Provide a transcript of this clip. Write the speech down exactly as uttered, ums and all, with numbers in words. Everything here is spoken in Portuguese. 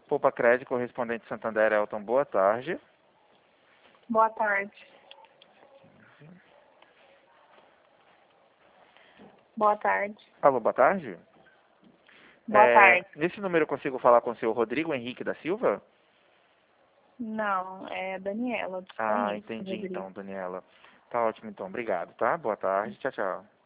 Poupa Crédito, correspondente Santander, Elton, boa tarde. Boa tarde. Boa tarde. Alô, boa tarde. Boa É, tarde. nesse número eu consigo falar com o senhor Rodrigo Henrique da Silva? Não, é Daniela. Ah, Desconheço, entendi Rodrigo. então, Daniela. Tá ótimo então, obrigado, tá? Boa tarde, tchau, tchau.